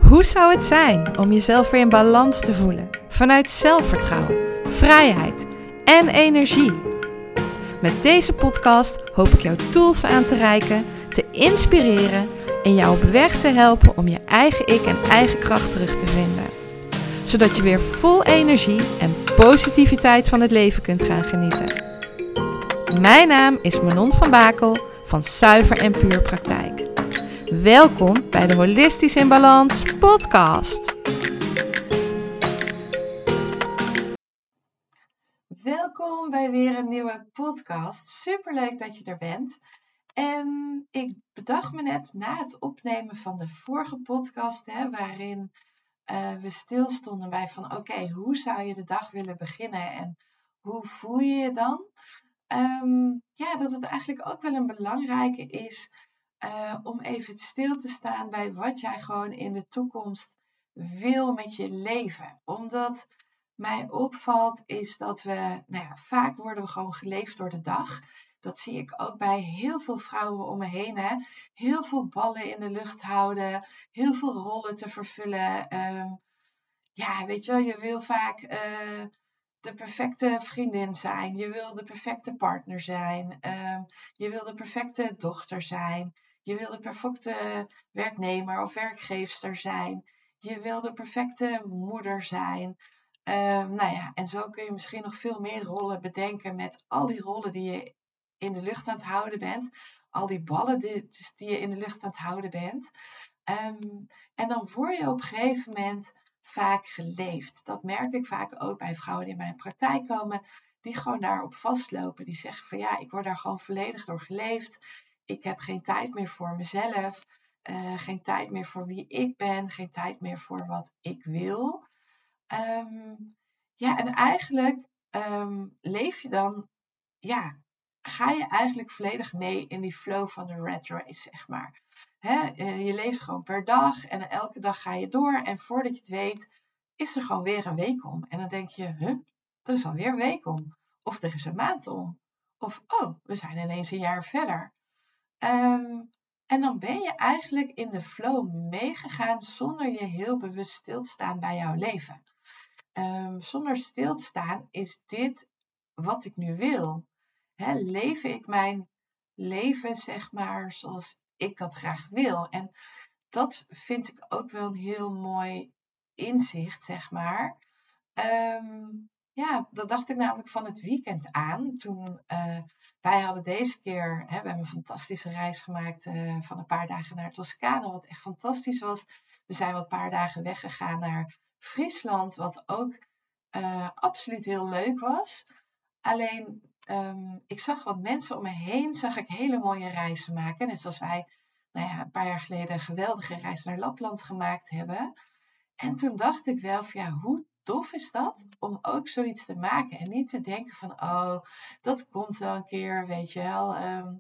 Hoe zou het zijn om jezelf weer in balans te voelen? Vanuit zelfvertrouwen, vrijheid en energie. Met deze podcast hoop ik jou tools aan te reiken, te inspireren en jou op weg te helpen om je eigen ik en eigen kracht terug te vinden. Zodat je weer vol energie en positiviteit van het leven kunt gaan genieten. Mijn naam is Manon van Bakel van Zuiver en Puur Praktijk. Welkom bij de Holistisch in Balans podcast. Welkom bij weer een nieuwe podcast. Superleuk dat je er bent. En ik bedacht me net na het opnemen van de vorige podcast, waarin we stilstonden bij van oké, hoe zou je de dag willen beginnen en hoe voel je je dan? Dat het eigenlijk ook wel een belangrijke is om even stil te staan bij wat jij gewoon in de toekomst wil met je leven. Omdat mij opvalt is dat we, vaak worden we gewoon geleefd door de dag. Dat zie ik ook bij heel veel vrouwen om me heen. Hè? Heel veel ballen in de lucht houden, heel veel rollen te vervullen. Weet je wel, je wil vaak de perfecte vriendin zijn. Je wil de perfecte partner zijn. Je wil de perfecte dochter zijn. Je wil de perfecte werknemer of werkgeefster zijn. Je wil de perfecte moeder zijn. En zo kun je misschien nog veel meer rollen bedenken met al die rollen die je in de lucht aan het houden bent. Al die ballen die je in de lucht aan het houden bent. En dan word je op een gegeven moment vaak geleefd. Dat merk ik vaak ook bij vrouwen die in mijn praktijk komen, die gewoon daarop vastlopen. Die zeggen van ja, ik word daar gewoon volledig door geleefd. Ik heb geen tijd meer voor mezelf. Geen tijd meer voor wie ik ben. Geen tijd meer voor wat ik wil. En eigenlijk leef je dan, ga je eigenlijk volledig mee in die flow van de rat race, zeg maar. Je leeft gewoon per dag en elke dag ga je door. En voordat je het weet, is er gewoon weer een week om. En dan denk je, er is alweer een week om. Of er is een maand om. Of, we zijn ineens een jaar verder. En dan ben je eigenlijk in de flow meegegaan zonder je heel bewust stil te staan bij jouw leven. Zonder stil te staan is dit wat ik nu wil. Leef ik mijn leven, zeg maar, zoals ik dat graag wil. En dat vind ik ook wel een heel mooi inzicht, zeg maar. Dat dacht ik namelijk van het weekend aan. Toen wij hadden deze keer, we hebben een fantastische reis gemaakt van een paar dagen naar Toscane, wat echt fantastisch was. We zijn wat paar dagen weggegaan naar Friesland, wat ook absoluut heel leuk was. Alleen, ik zag wat mensen om me heen, zag ik hele mooie reizen maken. Net zoals wij, een paar jaar geleden een geweldige reis naar Lapland gemaakt hebben. En toen dacht ik wel van, hoe tof is dat om ook zoiets te maken. En niet te denken van, dat komt wel een keer, weet je wel.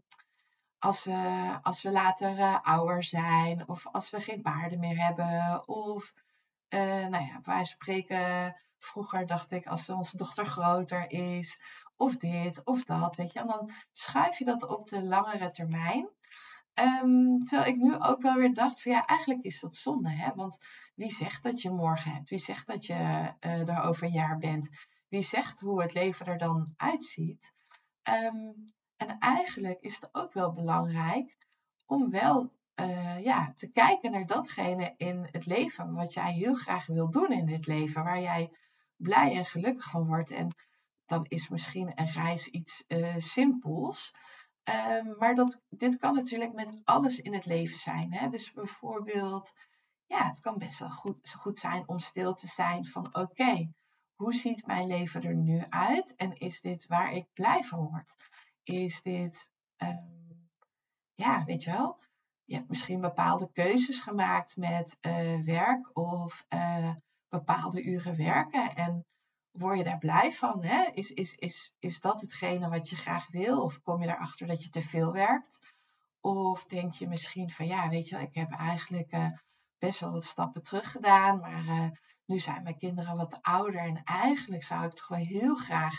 Als we later ouder zijn. Of als we geen paarden meer hebben. Of, bij wijze van spreken, vroeger dacht ik als onze dochter groter is. Of dit, of dat, weet je. En dan schuif je dat op de langere termijn. Terwijl ik nu ook wel weer dacht van eigenlijk is dat zonde. Hè? Want wie zegt dat je morgen hebt? Wie zegt dat je er over een jaar bent? Wie zegt hoe het leven er dan uitziet? En eigenlijk is het ook wel belangrijk om wel te kijken naar datgene in het leven wat jij heel graag wil doen in dit leven. Waar jij blij en gelukkig van wordt. En dan is misschien een reis iets simpels. Maar dit kan natuurlijk met alles in het leven zijn. Hè? Dus bijvoorbeeld, het kan best wel goed zijn om stil te zijn van oké, hoe ziet mijn leven er nu uit? En is dit waar ik blij van word? Is dit, weet je wel, je hebt misschien bepaalde keuzes gemaakt met werk of bepaalde uren werken en word je daar blij van? Hè? Is dat hetgene wat je graag wil? Of kom je erachter dat je te veel werkt? Of denk je misschien van weet je wel, ik heb eigenlijk best wel wat stappen terug gedaan, maar nu zijn mijn kinderen wat ouder en eigenlijk zou ik toch wel heel graag,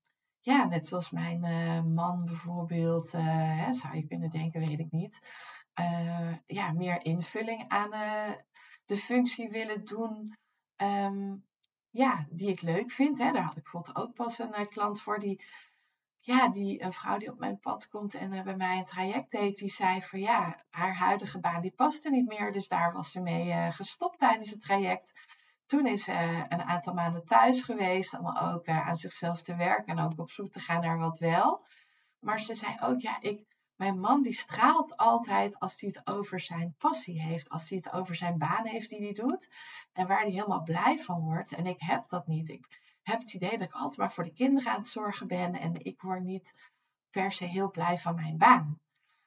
net zoals mijn man bijvoorbeeld, zou je kunnen denken, weet ik niet. meer invulling aan de functie willen doen. Die ik leuk vind. Hè. Daar had ik bijvoorbeeld ook pas een klant voor een vrouw die op mijn pad komt en bij mij een traject deed, die zei van haar huidige baan die paste niet meer. Dus daar was ze mee gestopt tijdens het traject. Toen is ze een aantal maanden thuis geweest om ook aan zichzelf te werken en ook op zoek te gaan naar wat wel. Maar ze zei ook, mijn man die straalt altijd als hij het over zijn passie heeft. Als hij het over zijn baan heeft die hij doet. En waar hij helemaal blij van wordt. En ik heb dat niet. Ik heb het idee dat ik altijd maar voor de kinderen aan het zorgen ben. En ik word niet per se heel blij van mijn baan.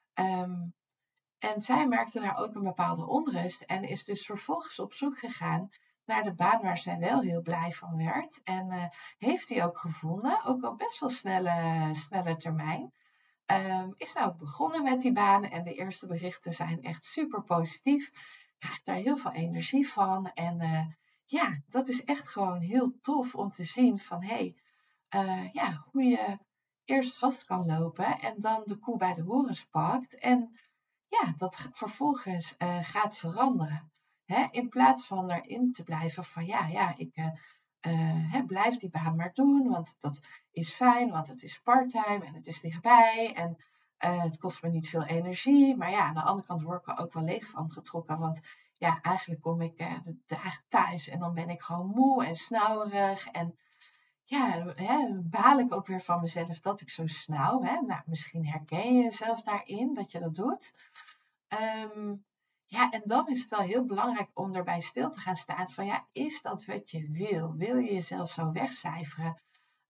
En zij merkte daar ook een bepaalde onrust. En is dus vervolgens op zoek gegaan naar de baan waar zij wel heel blij van werd. En heeft die ook gevonden. Ook al best wel snelle termijn. Is nou ook begonnen met die baan en de eerste berichten zijn echt super positief. Krijgt daar heel veel energie van. En dat is echt gewoon heel tof om te zien van hoe je eerst vast kan lopen en dan de koe bij de horens pakt. En dat vervolgens gaat veranderen. Hè? In plaats van erin te blijven van ik blijf die baan maar doen, want dat is fijn, want het is parttime en het is dichtbij en het kost me niet veel energie. Maar aan de andere kant word ik er ook wel leeg van getrokken, want eigenlijk kom ik de dagen thuis en dan ben ik gewoon moe en snauwerig en baal ik ook weer van mezelf dat ik zo snauw. Hè? Nou, misschien herken je jezelf daarin dat je dat doet. En dan is het wel heel belangrijk om erbij stil te gaan staan van is dat wat je wil? Wil je jezelf zo wegcijferen?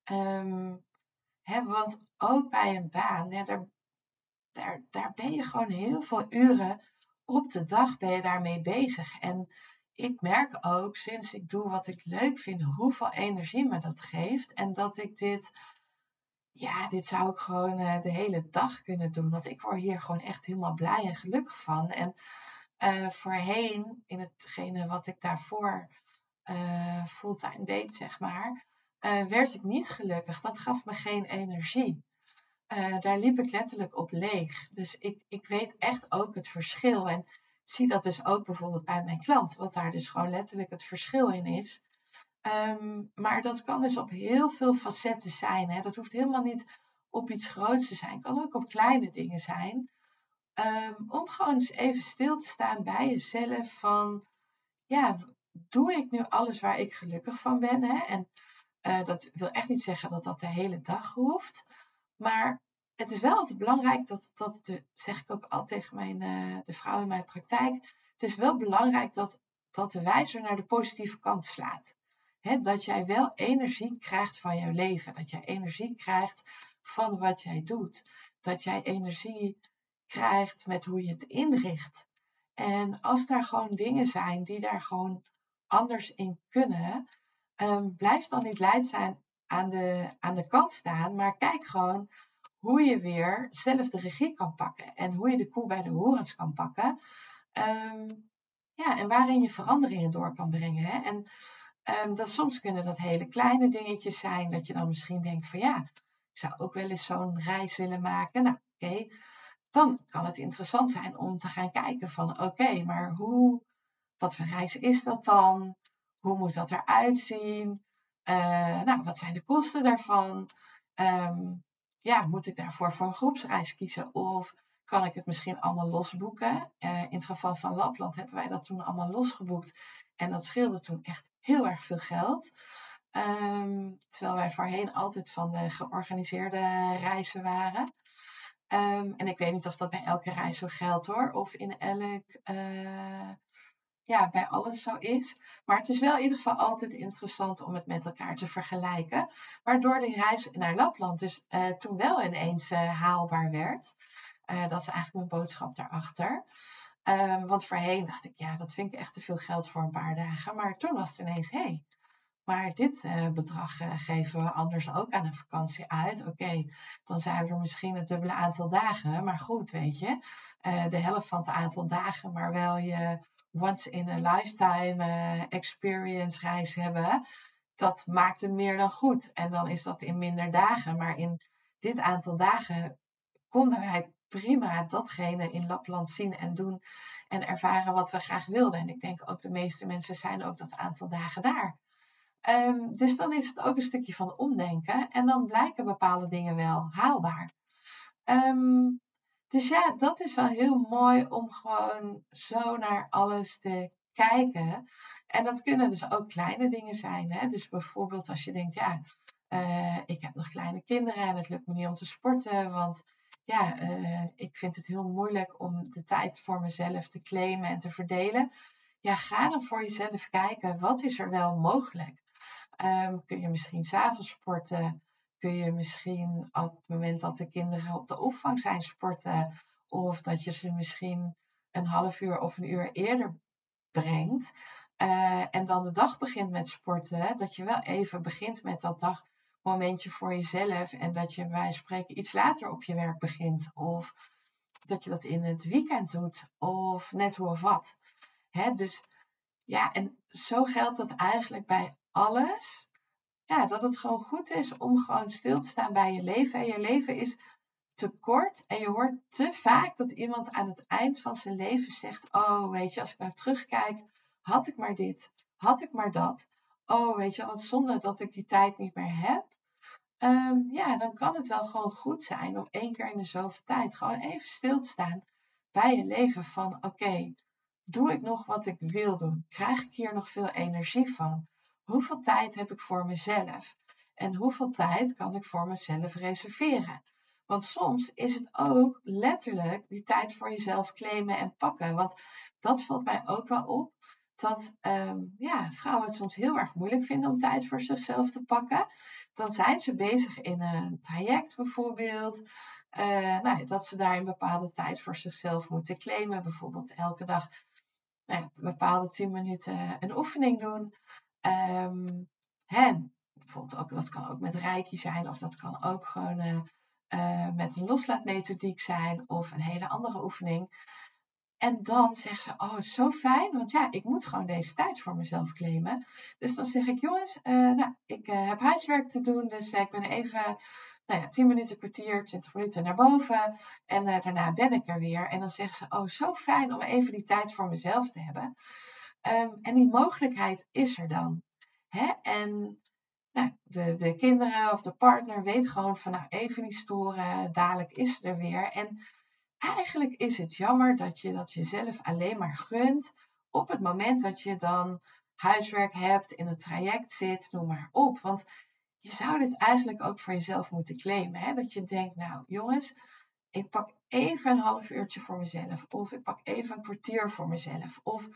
Want ook bij een baan, daar ben je gewoon heel veel uren op de dag ben je daarmee bezig. En ik merk ook sinds ik doe wat ik leuk vind, hoeveel energie me dat geeft. En dat ik dit zou ik gewoon de hele dag kunnen doen. Want ik word hier gewoon echt helemaal blij en gelukkig van. En voorheen, in hetgene wat ik daarvoor fulltime deed, zeg maar, werd ik niet gelukkig. Dat gaf me geen energie. Daar liep ik letterlijk op leeg. Dus ik weet echt ook het verschil. En zie dat dus ook bijvoorbeeld bij mijn klant. Wat daar dus gewoon letterlijk het verschil in is. Maar dat kan dus op heel veel facetten zijn. Hè. Dat hoeft helemaal niet op iets groots te zijn. Het kan ook op kleine dingen zijn. Om gewoon eens even stil te staan bij jezelf van, doe ik nu alles waar ik gelukkig van ben? Hè? En dat wil echt niet zeggen dat dat de hele dag hoeft. Maar het is wel altijd belangrijk, zeg ik ook altijd tegen de vrouw in mijn praktijk. Het is wel belangrijk dat de wijzer naar de positieve kant slaat. Hè, dat jij wel energie krijgt van jouw leven. Dat jij energie krijgt van wat jij doet. Dat jij energie krijgt met hoe je het inricht. En als daar gewoon dingen zijn die daar gewoon anders in kunnen, blijf dan niet leidzaam aan de kant staan, maar kijk gewoon hoe je weer zelf de regie kan pakken en hoe je de koe bij de horens kan pakken. En waarin je veranderingen door kan brengen. Hè? En soms kunnen dat hele kleine dingetjes zijn, dat je dan misschien denkt van ik zou ook wel eens zo'n reis willen maken. Nou, oké. Dan kan het interessant zijn om te gaan kijken van oké, maar wat voor reis is dat dan? Hoe moet dat eruit zien? Wat zijn de kosten daarvan? Moet ik daarvoor voor een groepsreis kiezen? Of kan ik het misschien allemaal losboeken? In het geval van Lapland hebben wij dat toen allemaal losgeboekt. En dat scheelde toen echt heel erg veel geld. Terwijl wij voorheen altijd van de georganiseerde reizen waren. En ik weet niet of dat bij elke reis zo geldt hoor. Of in bij alles zo is. Maar het is wel in ieder geval altijd interessant om het met elkaar te vergelijken. Waardoor die reis naar Lapland dus toen wel ineens haalbaar werd. Dat is eigenlijk mijn boodschap daarachter. Want voorheen dacht ik, dat vind ik echt te veel geld voor een paar dagen. Maar toen was het ineens, maar dit bedrag geven we anders ook aan een vakantie uit. Oké, dan zijn we er misschien het dubbele aantal dagen. Maar goed, weet je, de helft van het aantal dagen, maar wel je once in a lifetime experience reis hebben. Dat maakt het meer dan goed. En dan is dat in minder dagen. Maar in dit aantal dagen konden wij prima datgene in Lapland zien en doen en ervaren wat we graag wilden. En ik denk ook de meeste mensen zijn ook dat aantal dagen daar. Dus dan is het ook een stukje van omdenken en dan blijken bepaalde dingen wel haalbaar. Dus ja, dat is wel heel mooi om gewoon zo naar alles te kijken. En dat kunnen dus ook kleine dingen zijn. Hè? Dus bijvoorbeeld als je denkt, ja, ik heb nog kleine kinderen en het lukt me niet om te sporten. Want ja, ik vind het heel moeilijk om de tijd voor mezelf te claimen en te verdelen. Ja, ga dan voor jezelf kijken, wat is er wel mogelijk? Kun je misschien 's avonds sporten? Kun je misschien op het moment dat de kinderen op de opvang zijn sporten? Of dat je ze misschien een half uur of een uur eerder brengt. En dan de dag begint met sporten. Dat je wel even begint met dat dagmomentje voor jezelf. En dat je bij wijze van spreken iets later op je werk begint. Of dat je dat in het weekend doet. Of net hoe of wat. Dus ja, en zo geldt dat eigenlijk bij alles. Ja, dat het gewoon goed is om gewoon stil te staan bij je leven. En je leven is te kort. En je hoort te vaak dat iemand aan het eind van zijn leven zegt: oh, weet je, als ik nou terugkijk, had ik maar dit, had ik maar dat. Oh, weet je, wat zonde dat ik die tijd niet meer heb. Ja, dan kan het wel gewoon goed zijn om 1 keer in de zoveel tijd gewoon even stil te staan bij je leven van: oké, doe ik nog wat ik wil doen? Krijg ik hier nog veel energie van? Hoeveel tijd heb ik voor mezelf? En hoeveel tijd kan ik voor mezelf reserveren? Want soms is het ook letterlijk die tijd voor jezelf claimen en pakken. Want dat valt mij ook wel op. Dat ja, vrouwen het soms heel erg moeilijk vinden om tijd voor zichzelf te pakken. Dan zijn ze bezig in een traject bijvoorbeeld. Nou ja, dat ze daar een bepaalde tijd voor zichzelf moeten claimen. Bijvoorbeeld elke dag nou ja, een bepaalde 10 minuten een oefening doen. Bijvoorbeeld ook, dat kan ook met reiki zijn. Of dat kan ook gewoon met een loslaatmethodiek zijn. Of een hele andere oefening. En dan zeggen ze, oh, zo fijn, want ja, ik moet gewoon deze tijd voor mezelf claimen. Dus dan zeg ik, jongens, nou, ik heb huiswerk te doen, dus ik ben even, nou ja, 10 minuten, kwartier, 20 minuten naar boven. En daarna ben ik er weer. En dan zeggen ze, oh, zo fijn om even die tijd voor mezelf te hebben. En die mogelijkheid is er dan. Hè? En nou, de kinderen of de partner weet gewoon van, nou, even niet storen, dadelijk is ze er weer. En eigenlijk is het jammer dat je dat jezelf alleen maar gunt op het moment dat je dan huiswerk hebt, in het traject zit, noem maar op. Want je zou dit eigenlijk ook voor jezelf moeten claimen. Hè? Dat je denkt, nou jongens, ik pak even een half uurtje voor mezelf. Of ik pak even een kwartier voor mezelf. Of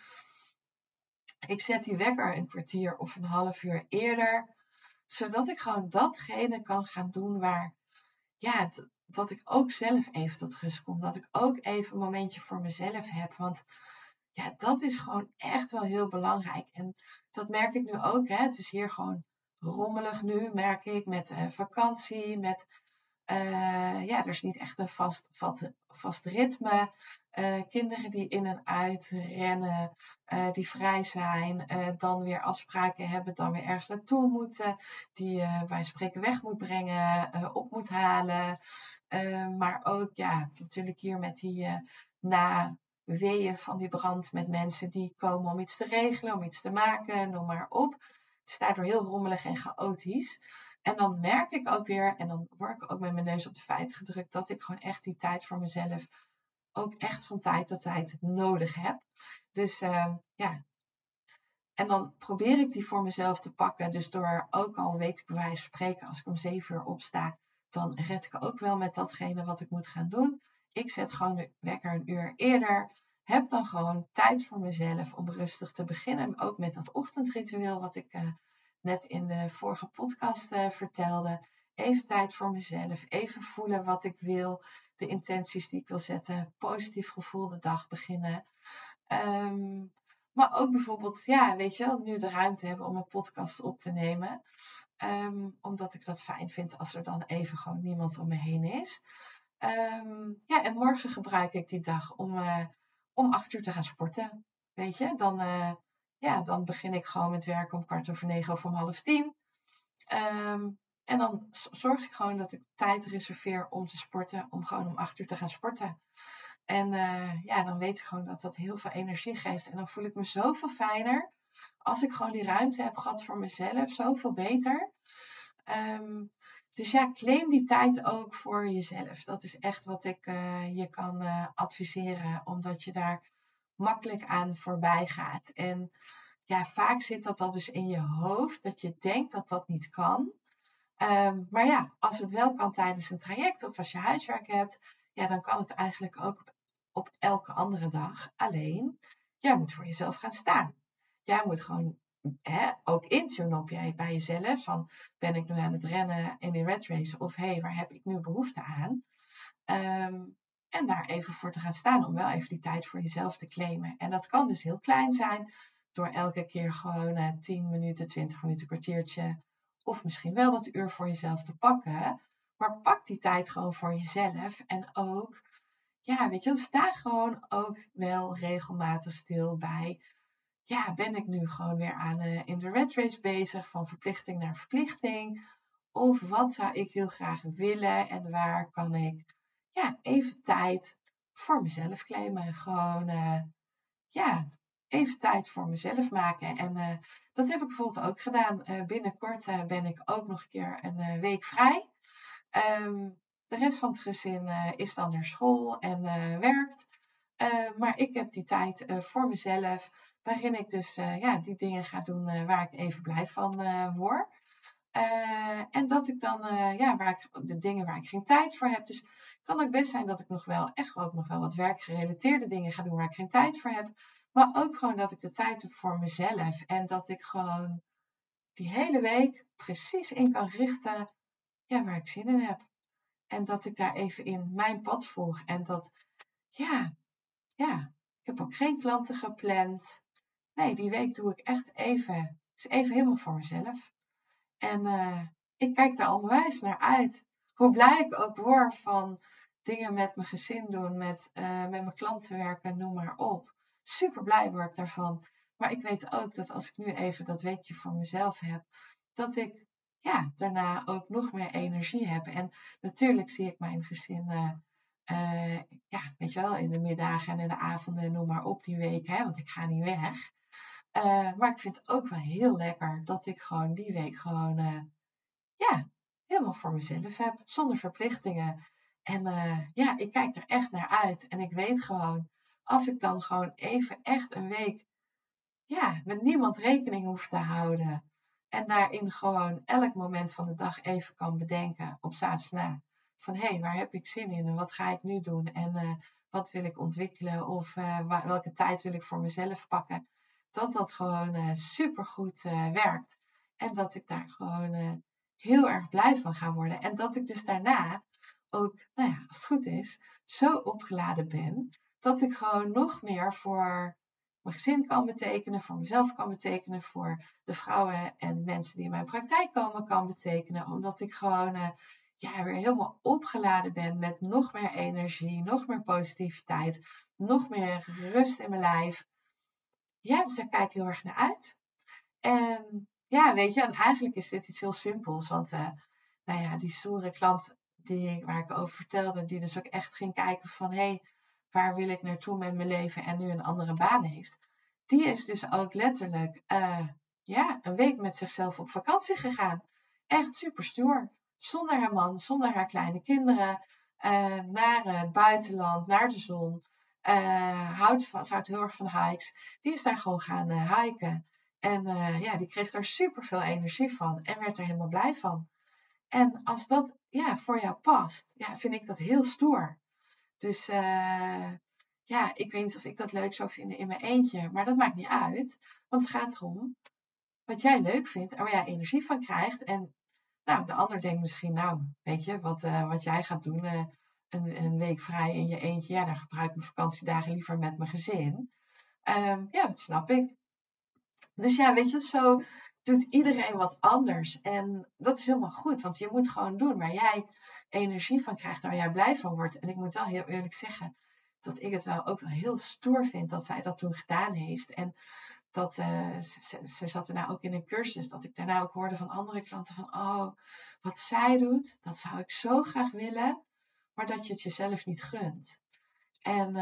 ik zet die wekker een kwartier of een half uur eerder. Zodat ik gewoon datgene kan gaan doen waar ja, dat ik ook zelf even tot rust kom. Dat ik ook even een momentje voor mezelf heb. Want ja, dat is gewoon echt wel heel belangrijk. En dat merk ik nu ook. Hè. Het is hier gewoon rommelig nu, merk ik. Met vakantie, met ja, er is niet echt een vast ritme. Kinderen die in en uit rennen, die vrij zijn, dan weer afspraken hebben, dan weer ergens naartoe moeten, die bij spreken weg moet brengen, op moet halen. Maar ook, ja, natuurlijk hier met die weeën van die brand met mensen die komen om iets te regelen, om iets te maken, noem maar op. Het is daardoor heel rommelig en chaotisch. En dan merk ik ook weer, en dan word ik ook met mijn neus op de feiten gedrukt, dat ik gewoon echt die tijd voor mezelf ook echt van tijd tot tijd nodig heb. Dus ja, en dan probeer ik die voor mezelf te pakken. Dus door, ook al weet ik bij wijze van spreken, als ik om 7 uur opsta, dan red ik ook wel met datgene wat ik moet gaan doen. Ik zet gewoon de wekker een uur eerder. Heb dan gewoon tijd voor mezelf om rustig te beginnen. Ook met dat ochtendritueel wat ik net in de vorige podcast vertelde. Even tijd voor mezelf. Even voelen wat ik wil. De intenties die ik wil zetten. Positief gevoel de dag beginnen. Maar ook bijvoorbeeld, ja, weet je wel, nu de ruimte hebben om een podcast op te nemen. Omdat ik dat fijn vind als er dan even gewoon niemand om me heen is. Ja, en morgen gebruik ik die dag om 8 uur te gaan sporten. Weet je, dan, ja, dan begin ik gewoon met werken om 9:15 of om 8:30. En dan zorg ik gewoon dat ik tijd reserveer om te sporten. Om gewoon om 8 uur te gaan sporten. En dan weet ik gewoon dat dat heel veel energie geeft. En dan voel ik me zoveel fijner. Als ik gewoon die ruimte heb gehad voor mezelf. Zoveel beter. Dus ja, claim die tijd ook voor jezelf. Dat is echt wat ik je kan adviseren. Omdat je daar makkelijk aan voorbij gaat. En ja, vaak zit dat dus in je hoofd. Dat je denkt dat dat niet kan. Maar ja, als het wel kan tijdens een traject of als je huiswerk hebt, ja, dan kan het eigenlijk ook op elke andere dag. Alleen, jij moet voor jezelf gaan staan. Jij moet gewoon ook intunen bij jezelf. Van, ben ik nu aan het rennen in die red race? Of waar heb ik nu behoefte aan? En daar even voor te gaan staan. Om wel even die tijd voor jezelf te claimen. En dat kan dus heel klein zijn. Door elke keer gewoon 10 minuten, 20 minuten, kwartiertje. Of misschien wel dat uur voor jezelf te pakken. Maar pak die tijd gewoon voor jezelf. En ook, ja, weet je, sta gewoon ook wel regelmatig stil bij. Ja, ben ik nu gewoon weer aan in de red race bezig, van verplichting naar verplichting? Of wat zou ik heel graag willen en waar kan ik even tijd voor mezelf claimen? Gewoon, even tijd voor mezelf maken. En dat heb ik bijvoorbeeld ook gedaan. Binnenkort ben ik ook nog een keer een week vrij. De rest van het gezin is dan naar school en werkt. Maar ik heb die tijd voor mezelf, waarin ik dus die dingen ga doen waar ik even blij van word. En dat ik dan, de dingen waar ik geen tijd voor heb. Dus het kan ook best zijn dat ik nog wel wat werkgerelateerde dingen ga doen waar ik geen tijd voor heb. Maar ook gewoon dat ik de tijd heb voor mezelf. En dat ik gewoon die hele week precies in kan richten waar ik zin in heb. En dat ik daar even in mijn pad volg. En dat, ja, ik heb ook geen klanten gepland. Nee, die week doe ik echt even helemaal voor mezelf. En ik kijk daar onwijs naar uit. Hoe blij ik ook word van dingen met mijn gezin doen, met mijn klanten werken, noem maar op. Super blij word ik daarvan. Maar ik weet ook dat als ik nu even dat weekje voor mezelf heb, dat ik daarna ook nog meer energie heb. En natuurlijk zie ik mijn gezin, weet je wel, in de middagen en in de avonden, noem maar op die week, want ik ga niet weg. Maar ik vind het ook wel heel lekker dat ik gewoon die week gewoon, helemaal voor mezelf heb, zonder verplichtingen. En ik kijk er echt naar uit. En ik weet gewoon, als ik dan gewoon even echt een week, met niemand rekening hoef te houden. En daarin gewoon elk moment van de dag even kan bedenken, op 's avonds na. Van, waar heb ik zin in en wat ga ik nu doen? En wat wil ik ontwikkelen? Of welke tijd wil ik voor mezelf pakken? Dat gewoon supergoed werkt. En dat ik daar gewoon heel erg blij van ga worden. En dat ik dus daarna ook, als het goed is, zo opgeladen ben. Dat ik gewoon nog meer voor mijn gezin kan betekenen, voor mezelf kan betekenen, voor de vrouwen en mensen die in mijn praktijk komen kan betekenen. Omdat ik gewoon weer helemaal opgeladen ben met nog meer energie, nog meer positiviteit, nog meer rust in mijn lijf. Ja, dus daar kijk ik heel erg naar uit. En weet je, en eigenlijk is dit iets heel simpels. Want die stoere klant waar ik over vertelde, die dus ook echt ging kijken van waar wil ik naartoe met mijn leven en nu een andere baan heeft. Die is dus ook letterlijk een week met zichzelf op vakantie gegaan. Echt super stoer. Zonder haar man, zonder haar kleine kinderen. Naar het buitenland, naar de zon. Ze houdt heel erg van hikes. Die is daar gewoon gaan hiken. En die kreeg daar super veel energie van. En werd er helemaal blij van. En als dat voor jou past, vind ik dat heel stoer. Dus ik weet niet of ik dat leuk zou vinden in mijn eentje. Maar dat maakt niet uit. Want het gaat erom wat jij leuk vindt en waar jij energie van krijgt. En de ander denkt misschien, weet je, wat jij gaat doen, een week vrij in je eentje. Ja, dan gebruik ik mijn vakantiedagen liever met mijn gezin. Dat snap ik. Dus weet je, zo doet iedereen wat anders. En dat is helemaal goed, want je moet gewoon doen waar jij energie van krijgt en waar jij blij van wordt. En ik moet wel heel eerlijk zeggen, dat ik het wel ook wel heel stoer vind dat zij dat toen gedaan heeft. En dat ze zat daarna ook in een cursus. Dat ik daarna ook hoorde van andere klanten van, oh, wat zij doet, dat zou ik zo graag willen. Maar dat je het jezelf niet gunt. En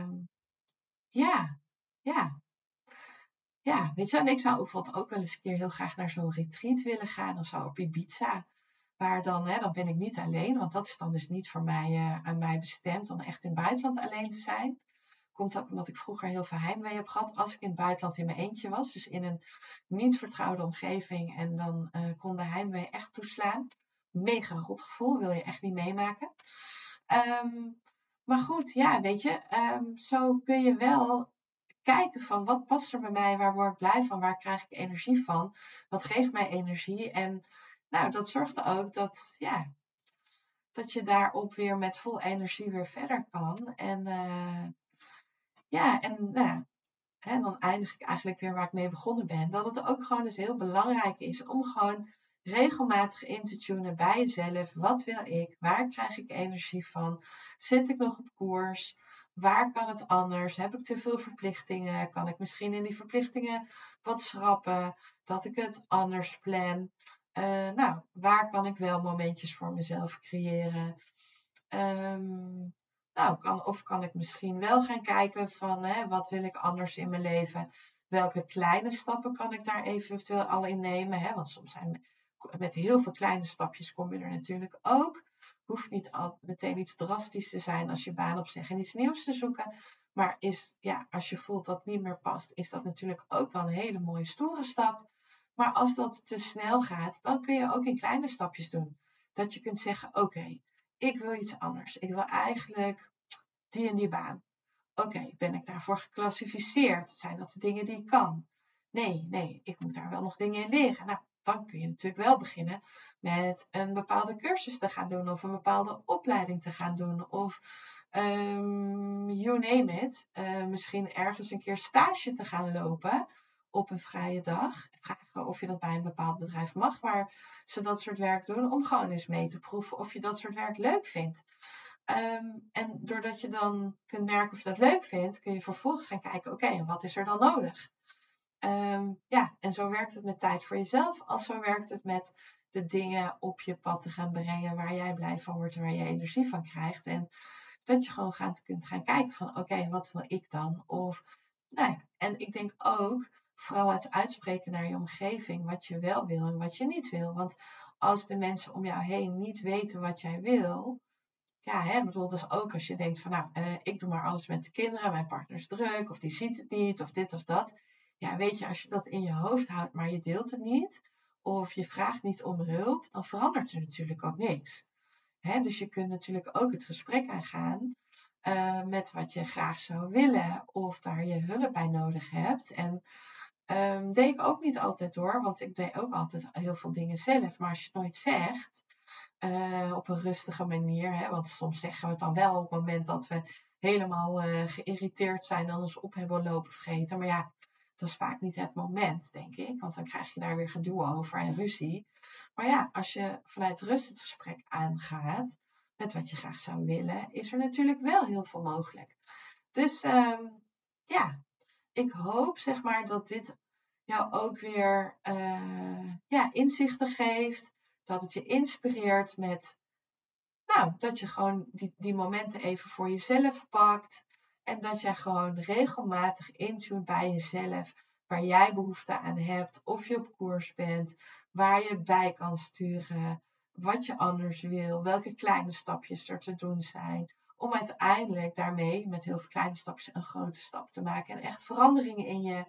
ja, ja, ja, weet je, en ik zou bijvoorbeeld ook wel eens een keer heel graag naar zo'n retreat willen gaan of zo op Ibiza. Waar dan, dan ben ik niet alleen, want dat is dan dus niet voor mij, aan mij bestemd om echt in het buitenland alleen te zijn. Komt ook omdat ik vroeger heel veel heimwee heb gehad als ik in het buitenland in mijn eentje was. Dus in een niet vertrouwde omgeving en dan kon de heimwee echt toeslaan. Mega rot gevoel, wil je echt niet meemaken. Ehm, maar goed, ja, weet je, zo kun je wel kijken van wat past er bij mij, waar word ik blij van, waar krijg ik energie van, wat geeft mij energie. En nou, dat zorgt er ook dat, ja, dat je daarop weer met vol energie weer verder kan. En ja, en nou, hè, dan eindig ik eigenlijk weer waar ik mee begonnen ben. Dat het ook gewoon dus heel belangrijk is om gewoon regelmatig in te tunen bij jezelf. Wat wil ik? Waar krijg ik energie van? Zit ik nog op koers? Waar kan het anders? Heb ik te veel verplichtingen? Kan ik misschien in die verplichtingen wat schrappen? Dat ik het anders plan? Nou, waar kan ik wel momentjes voor mezelf creëren? Nou, kan ik misschien wel gaan kijken van wat wil ik anders in mijn leven? Welke kleine stappen kan ik daar eventueel al in nemen? Want soms zijn met heel veel kleine stapjes kom je er natuurlijk ook. Hoeft niet meteen iets drastisch te zijn als je baan opzegt en iets nieuws te zoeken. Maar als je voelt dat het niet meer past, is dat natuurlijk ook wel een hele mooie stoere stap. Maar als dat te snel gaat, dan kun je ook in kleine stapjes doen. Dat je kunt zeggen, oké, ik wil iets anders. Ik wil eigenlijk die en die baan. Oké, ben ik daarvoor geclassificeerd? Zijn dat de dingen die ik kan? Nee, ik moet daar wel nog dingen in leren. Nou, dan kun je natuurlijk wel beginnen met een bepaalde cursus te gaan doen of een bepaalde opleiding te gaan doen of you name it. Misschien ergens een keer stage te gaan lopen op een vrije dag. Vragen of je dat bij een bepaald bedrijf mag waar ze dat soort werk doen, om gewoon eens mee te proeven of je dat soort werk leuk vindt. En doordat je dan kunt merken of je dat leuk vindt, kun je vervolgens gaan kijken, oké, wat is er dan nodig? Ja, en zo werkt het met tijd voor jezelf, als zo werkt het met de dingen op je pad te gaan brengen waar jij blij van wordt en waar je energie van krijgt. En dat je gewoon kunt gaan kijken van, oké, wat wil ik dan? Of, nou ja, en ik denk ook, vooral het uitspreken naar je omgeving, wat je wel wil en wat je niet wil. Want als de mensen om jou heen niet weten wat jij wil, ja, bedoel, dus ook als je denkt van, nou, ik doe maar alles met de kinderen, mijn partner is druk, of die ziet het niet, of dit of dat. Ja, weet je, als je dat in je hoofd houdt, maar je deelt het niet, of je vraagt niet om hulp, dan verandert er natuurlijk ook niks. Dus je kunt natuurlijk ook het gesprek aangaan met wat je graag zou willen, of daar je hulp bij nodig hebt. En deed ik ook niet altijd hoor, want ik deed ook altijd heel veel dingen zelf. Maar als je het nooit zegt, op een rustige manier. Want soms zeggen we het dan wel op het moment dat we helemaal geïrriteerd zijn en ons op hebben lopen vreten. Maar ja, dat is vaak niet het moment, denk ik. Want dan krijg je daar weer gedoe over en ruzie. Maar ja, als je vanuit rust het gesprek aangaat met wat je graag zou willen, is er natuurlijk wel heel veel mogelijk. Dus ja, ik hoop zeg maar dat dit jou ook weer inzichten geeft. Dat het je inspireert met, nou, dat je gewoon die momenten even voor jezelf pakt. En dat jij gewoon regelmatig intunt bij jezelf waar jij behoefte aan hebt. Of je op koers bent, waar je bij kan sturen, wat je anders wil, welke kleine stapjes er te doen zijn. Om uiteindelijk daarmee met heel veel kleine stapjes een grote stap te maken. En echt veranderingen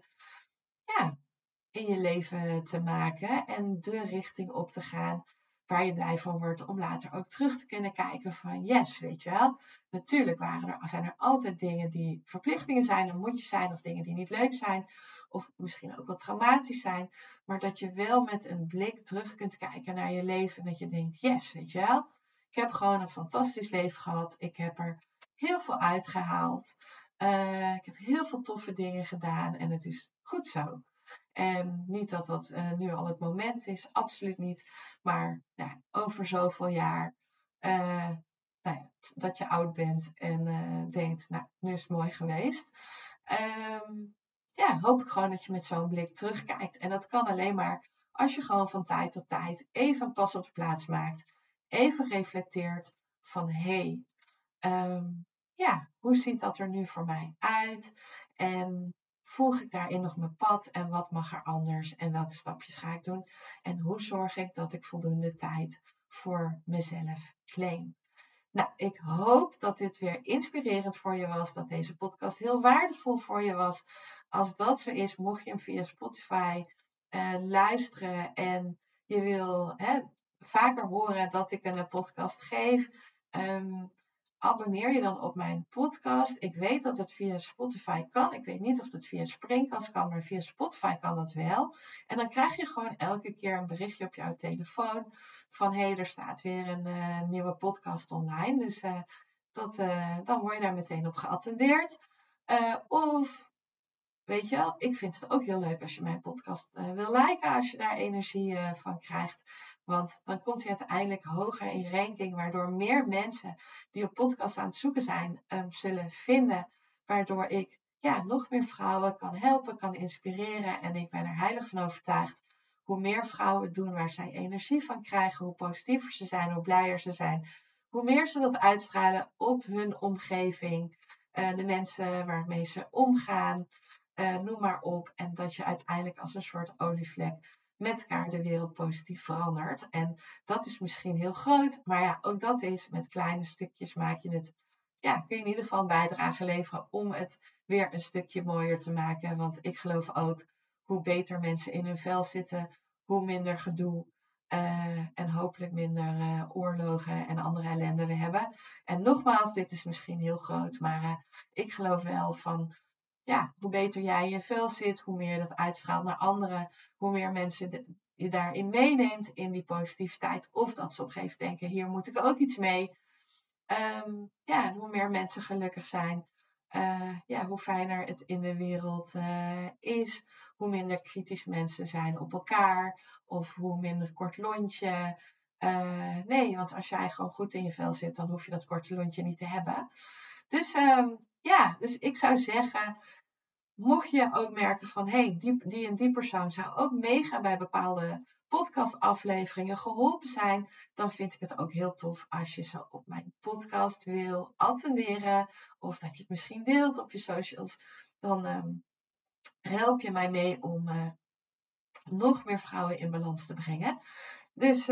ja, in je leven te maken en de richting op te gaan waar je blij van wordt, om later ook terug te kunnen kijken van yes, weet je wel. Natuurlijk zijn er altijd dingen die verplichtingen zijn en moetjes zijn of dingen die niet leuk zijn of misschien ook wat traumatisch zijn, maar dat je wel met een blik terug kunt kijken naar je leven en dat je denkt yes, weet je wel. Ik heb gewoon een fantastisch leven gehad. Ik heb er heel veel uitgehaald. Ik heb heel veel toffe dingen gedaan en het is goed zo. En niet dat dat nu al het moment is, absoluut niet. Maar ja, over zoveel jaar dat je oud bent en denkt, nou, nu is het mooi geweest. Hoop ik gewoon dat je met zo'n blik terugkijkt. En dat kan alleen maar als je gewoon van tijd tot tijd even een pas op de plaats maakt. Even reflecteert van, hoe ziet dat er nu voor mij uit? En volg ik daarin nog mijn pad? En wat mag er anders? En welke stapjes ga ik doen? En hoe zorg ik dat ik voldoende tijd voor mezelf claim? Nou, ik hoop dat dit weer inspirerend voor je was. Dat deze podcast heel waardevol voor je was. Als dat zo is, mocht je hem via Spotify luisteren en je wil vaker horen dat ik een podcast geef, abonneer je dan op mijn podcast. Ik weet dat het via Spotify kan. Ik weet niet of het via Springcast kan, maar via Spotify kan dat wel. En dan krijg je gewoon elke keer een berichtje op jouw telefoon van er staat weer een nieuwe podcast online. Dus dan word je daar meteen op geattendeerd. Of weet je wel, ik vind het ook heel leuk als je mijn podcast wil liken, als je daar energie van krijgt. Want dan komt hij uiteindelijk hoger in ranking, waardoor meer mensen die op podcast aan het zoeken zijn, zullen vinden. Waardoor ik nog meer vrouwen kan helpen, kan inspireren. En ik ben er heilig van overtuigd, hoe meer vrouwen het doen waar zij energie van krijgen, hoe positiever ze zijn, hoe blijer ze zijn, hoe meer ze dat uitstralen op hun omgeving, de mensen waarmee ze omgaan, noem maar op. En dat je uiteindelijk als een soort olievlek met elkaar de wereld positief verandert. En dat is misschien heel groot, maar ook dat is met kleine stukjes maak je het, kun je in ieder geval een bijdrage leveren om het weer een stukje mooier te maken. Want ik geloof ook, hoe beter mensen in hun vel zitten, hoe minder gedoe en hopelijk minder oorlogen en andere ellende we hebben. En nogmaals, dit is misschien heel groot, maar ik geloof wel van, hoe beter jij in je vel zit, hoe meer je dat uitstraalt naar anderen, hoe meer mensen je daarin meeneemt in die positiviteit. Of dat ze op een gegeven moment denken, hier moet ik ook iets mee. Hoe meer mensen gelukkig zijn, hoe fijner het in de wereld is. Hoe minder kritisch mensen zijn op elkaar. Of hoe minder kort lontje. Want als jij gewoon goed in je vel zit, dan hoef je dat korte lontje niet te hebben. Dus dus ik zou zeggen, mocht je ook merken van, die en die persoon zou ook meegaan bij bepaalde podcastafleveringen, geholpen zijn, dan vind ik het ook heel tof als je ze op mijn podcast wil attenderen, of dat je het misschien deelt op je socials. Dan help je mij mee om nog meer vrouwen in balans te brengen. Dus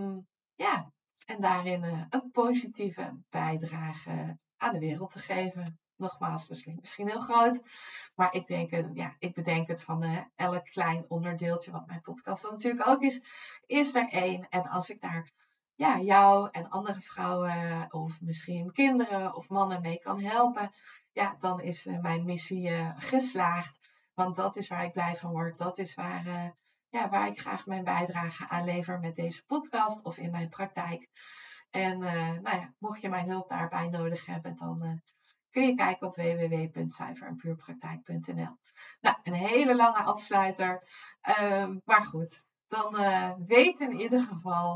en daarin een positieve bijdrage aan de wereld te geven. Nogmaals, dat klinkt misschien heel groot, maar ik bedenk het van elk klein onderdeeltje, wat mijn podcast dan natuurlijk ook is er één. En als ik daar jou en andere vrouwen of misschien kinderen of mannen mee kan helpen, dan is mijn missie geslaagd. Want dat is waar ik blij van word. Dat is waar ik graag mijn bijdrage aan lever met deze podcast of in mijn praktijk. En mocht je mijn hulp daarbij nodig hebben, dan kun je kijken op www.zuiverenpuurpraktijk.nl. Nou, een hele lange afsluiter. Maar goed, dan weet in ieder geval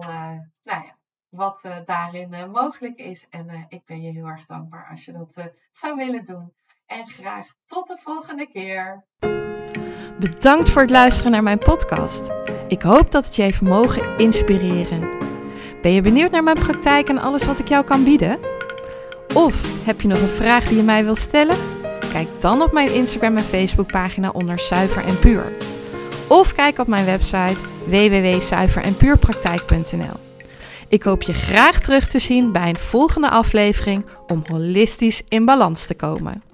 wat daarin mogelijk is. En ik ben je heel erg dankbaar als je dat zou willen doen. En graag tot de volgende keer. Bedankt voor het luisteren naar mijn podcast. Ik hoop dat het je heeft mogen inspireren. Ben je benieuwd naar mijn praktijk en alles wat ik jou kan bieden? Of heb je nog een vraag die je mij wilt stellen? Kijk dan op mijn Instagram en Facebook pagina onder Zuiver en Puur. Of kijk op mijn website www.zuiverenpuurpraktijk.nl. Ik hoop je graag terug te zien bij een volgende aflevering om holistisch in balans te komen.